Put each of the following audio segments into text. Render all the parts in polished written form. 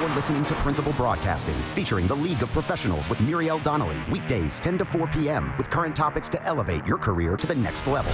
You're listening to Principal Broadcasting, featuring the League of Professionals with Muriel Donnelly, weekdays 10 to 4 p.m., with current topics to elevate your career to the next level.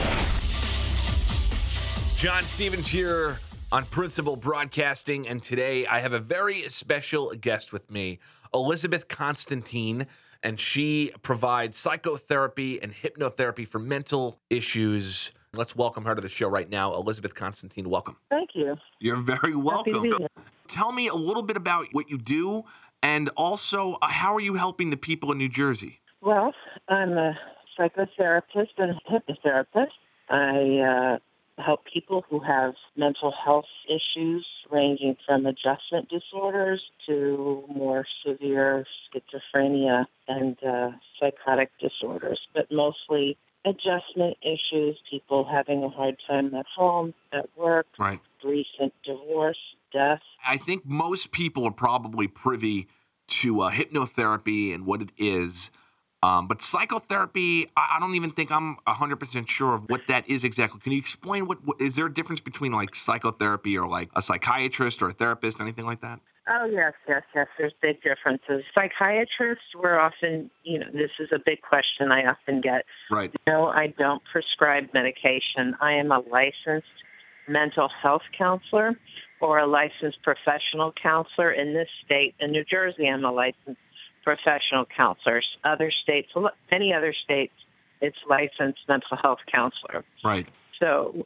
John Stevens here on Principal Broadcasting, and today I have a very special guest with me, Elizabeth Constantine, and she provides psychotherapy and hypnotherapy for mental issues. Let's welcome her to the show right now. Elizabeth Constantine, welcome. Thank you. You're very welcome. Happy to be here. Tell me a little bit about what you do, and also how are you helping the people in New Jersey? Well, I'm a psychotherapist and hypnotherapist. I help people who have mental health issues ranging from adjustment disorders to more severe schizophrenia and psychotic disorders, but mostly adjustment issues, people having a hard time at home, at work, Right. recent divorce, death. I think most people are probably privy to hypnotherapy and what it is. But psychotherapy, I don't even think I'm 100% sure of what that is exactly. Can you explain what is there a difference between like psychotherapy or like a psychiatrist or a therapist, anything like that? Oh, yes. There's big differences. Psychiatrists, we're often, this is a big question I often get. Right. No, I don't prescribe medication. I am a licensed mental health counselor or a licensed professional counselor in this state. In New Jersey, I'm a licensed professional counselor. Other states, many other states, it's licensed mental health counselor. Right. So,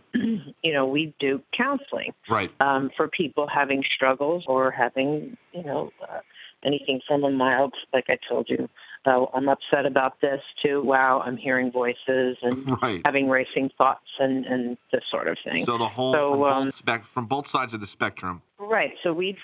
we do counseling. Right. For people having struggles or having, anything from a mild, like I told you, I'm upset about this to, wow, I'm hearing voices and Right. having racing thoughts and this sort of thing. So the whole from both sides of the spectrum. Right. So we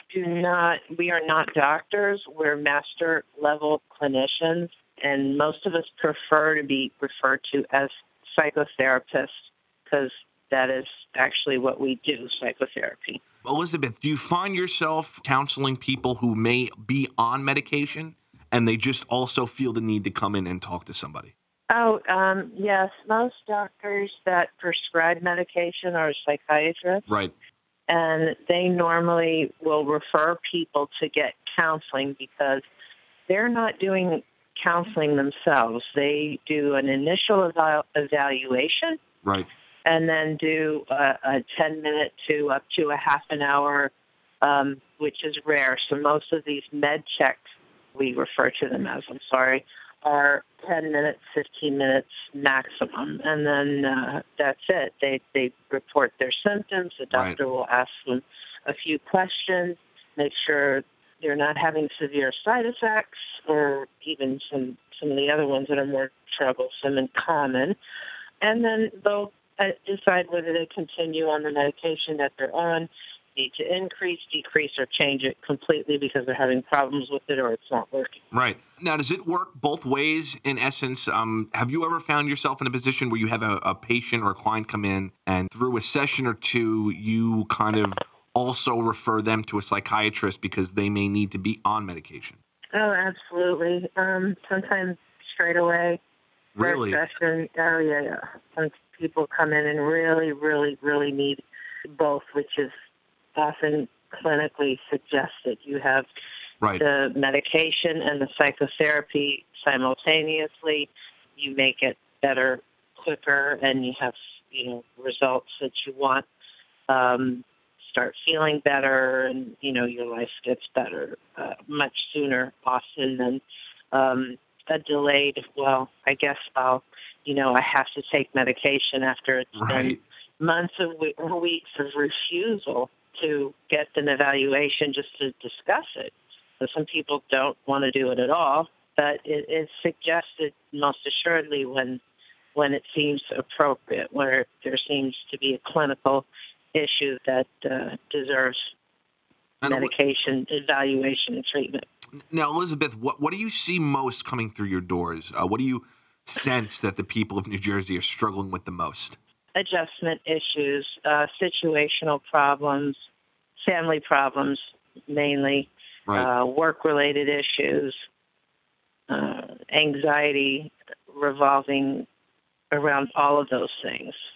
are not doctors. We're master level clinicians, and most of us prefer to be referred to as psychotherapists because that is actually what we do, psychotherapy. Elizabeth, do you find yourself counseling people who may be on medication and they just also feel the need to come in and talk to somebody? Oh, yes. Most doctors that prescribe medication are psychiatrists. Right. And they normally will refer people to get counseling because they're not doing counseling themselves. They do an initial evaluation. Right. And then do a 10-minute to up to a half an hour, which is rare. So most of these med checks, we refer to them as, are 10 minutes, 15 minutes maximum. And then that's it. They report their symptoms. The doctor will ask them a few questions, make sure they're not having severe side effects or even some of the other ones that are more troublesome and common. And then they'll decide whether they continue on the medication that they're on, need to increase, decrease, or change it completely because they're having problems with it or it's not working. Right. Now, does it work both ways in essence? Have you ever found yourself in a position where you have a patient or a client come in and through a session or two, you kind of also refer them to a psychiatrist because they may need to be on medication? Oh, absolutely. Sometimes straight away. Really? Session, yeah. Some people come in and really, really, really need both, which is often clinically suggested. You have the medication and the psychotherapy simultaneously. You make it better quicker, and you have results that you want. Start feeling better, and your life gets better much sooner, often than a delayed. Well, I guess I have to take medication after it's been months or weeks of refusal to get an evaluation just to discuss it. So some people don't want to do it at all, but it is suggested most assuredly when it seems appropriate, where there seems to be a clinical issue that deserves medication, evaluation, and treatment. Now, Elizabeth, what do you see most coming through your doors? What do you sense that the people of New Jersey are struggling with the most? Adjustment issues, situational problems, family problems mainly, work-related issues, anxiety revolving around all of those things.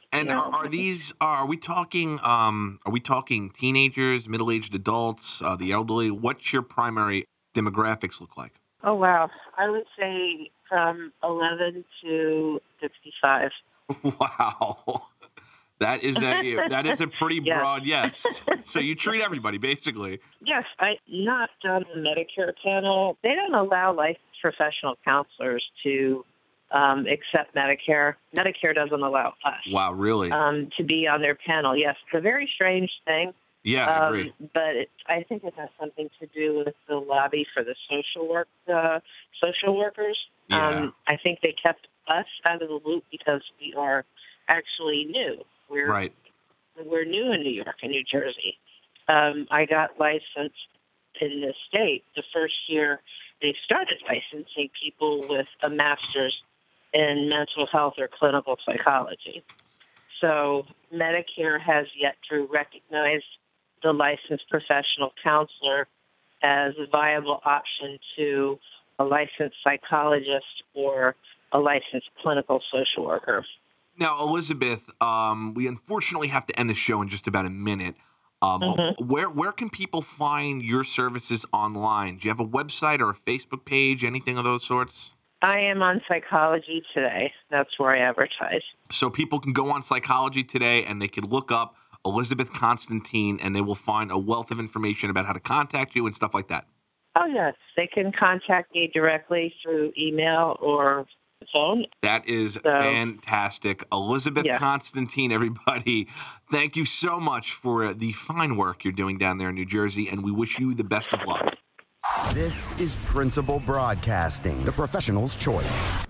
And are we talking teenagers, middle-aged adults, the elderly? What's your primary demographics look like? Oh, wow. I would say from 11 to 65. Wow. That is a pretty broad yes. So you treat everybody, basically. Yes, I not on the Medicare panel. They don't allow licensed professional counselors to accept Medicare. Medicare doesn't allow us. Wow, really? To be on their panel. Yes, it's a very strange thing. Yeah, I agree. But I think it has something to do with the lobby for the social workers. Yeah. I think they kept us out of the loop because we are actually new. We're new in New York and New Jersey. I got licensed in the state the first year they started licensing people with a master's in mental health or clinical psychology. So Medicare has yet to recognize the licensed professional counselor as a viable option to a licensed psychologist or a licensed clinical social worker. Now, Elizabeth, we unfortunately have to end the show in just about a minute. Where can people find your services online? Do you have a website or a Facebook page, anything of those sorts? I am on Psychology Today. That's where I advertise. So people can go on Psychology Today and they can look up Elizabeth Constantine and they will find a wealth of information about how to contact you and stuff like that. Oh, yes. They can contact me directly through email or phone. That is fantastic. Elizabeth Constantine, everybody, thank you so much for the fine work you're doing down there in New Jersey, and we wish you the best of luck. This is Principal Broadcasting, the professional's choice.